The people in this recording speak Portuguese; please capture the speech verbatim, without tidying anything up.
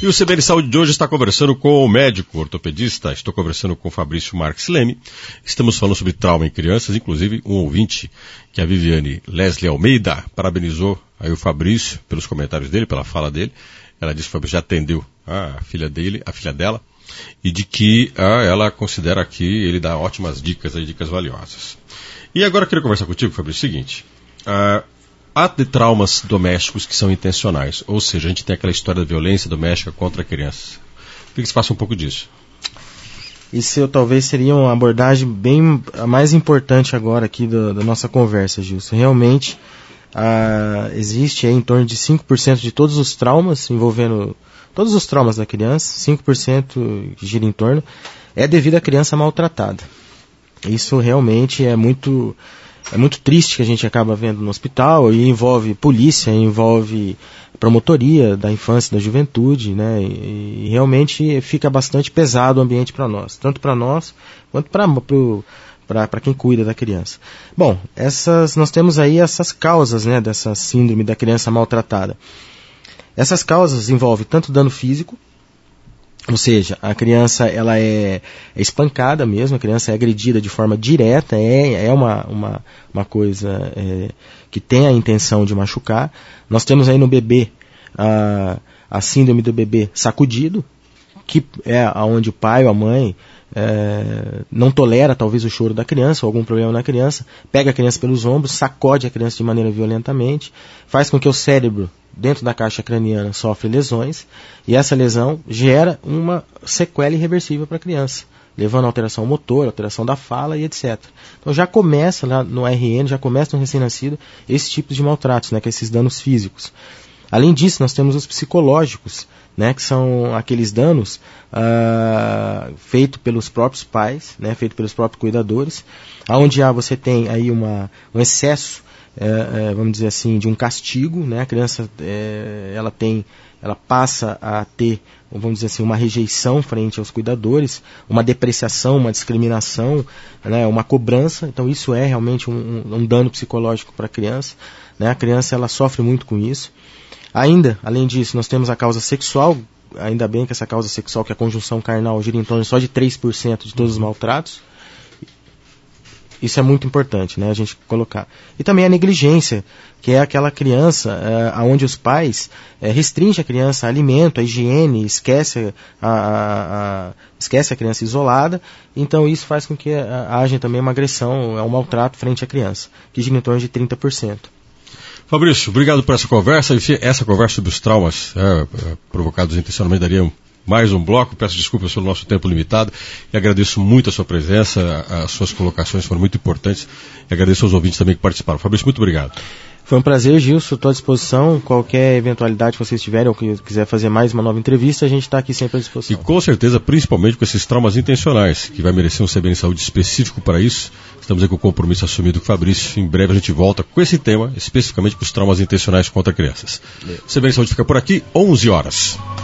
E o C B N Saúde de hoje está conversando com o médico ortopedista, estou conversando com o Fabrício Marques Leme. Estamos falando sobre trauma em crianças, inclusive um ouvinte, que é a Viviane Leslie Almeida, parabenizou aí o Fabrício pelos comentários dele, pela fala dele. Ela disse que o Fabrício já atendeu a filha dele, a filha dela, e de que ah, ela considera que ele dá ótimas dicas, aí, dicas valiosas. E agora eu queria conversar contigo, Fabrício, o seguinte... Ah, há de traumas domésticos que são intencionais, ou seja, a gente tem aquela história da violência doméstica contra crianças. Queria que você faça um pouco disso. Isso talvez seria uma abordagem bem a mais importante agora aqui do, da nossa conversa, Gilson. Realmente, ah, existe aí em torno de cinco por cento de todos os traumas envolvendo todos os traumas da criança, cinco por cento gira em torno, é devido à criança maltratada. Isso realmente é muito... É muito triste que a gente acaba vendo no hospital, e envolve polícia, envolve promotoria da infância e da juventude, né? E, e realmente fica bastante pesado o ambiente para nós, tanto para nós quanto para quem cuida da criança. Bom, essas, nós temos aí essas causas, né, dessa síndrome da criança maltratada. Essas causas envolvem tanto dano físico, ou seja, a criança ela é, é espancada mesmo, a criança é agredida de forma direta, é, é uma, uma, uma coisa é, que tem a intenção de machucar. Nós temos aí no bebê a, a síndrome do bebê sacudido, que é onde o pai ou a mãe é, não tolera talvez o choro da criança ou algum problema na criança, pega a criança pelos ombros, sacode a criança de maneira violentamente, faz com que o cérebro dentro da caixa craniana sofre lesões, e essa lesão gera uma sequela irreversível para a criança, levando a alteração motor, alteração da fala e etcétera. Então já começa lá no R N, já começa no recém-nascido esses tipos de maltratos, né, que é esses danos físicos. Além disso, nós temos os psicológicos, né, que são aqueles danos ah, feitos pelos próprios pais, né, feitos pelos próprios cuidadores, onde ah, você tem aí uma, um excesso, É, é, vamos dizer assim, de um castigo, né? A criança é, ela tem, ela passa a ter, vamos dizer assim, uma rejeição frente aos cuidadores, uma depreciação, uma discriminação, né? Uma cobrança. Então isso é realmente um, um dano psicológico para a criança, né? A criança ela sofre muito com isso. Ainda, além disso, nós temos a causa sexual. Ainda bem que essa causa sexual, que é a conjunção carnal, gira em torno só de três por cento de todos os maltratos. Isso é muito importante, né, a gente colocar. E também a negligência, que é aquela criança é, onde os pais é, restringem a criança a alimento, a higiene, esquece a, a, a, esquece a criança isolada. Então isso faz com que a, haja também uma agressão, um maltrato frente à criança, que gira em torno de trinta por cento. Fabrício, obrigado por essa conversa. Essa conversa sobre os traumas é, provocados intencionalmente daria um mais um bloco. Peço desculpas pelo nosso tempo limitado e agradeço muito a sua presença, as suas colocações foram muito importantes, e agradeço aos ouvintes também que participaram. Fabrício, muito obrigado. Foi um prazer, Gilson, estou à disposição. Qualquer eventualidade que vocês tiverem ou que quiser fazer mais uma nova entrevista, a gente está aqui sempre à disposição. E com certeza, principalmente com esses traumas intencionais, que vai merecer um C B N Saúde específico para isso. Estamos aí com o compromisso assumido com o Fabrício. Em breve a gente volta com esse tema, especificamente para os traumas intencionais contra crianças. O C B N Saúde fica por aqui, onze horas.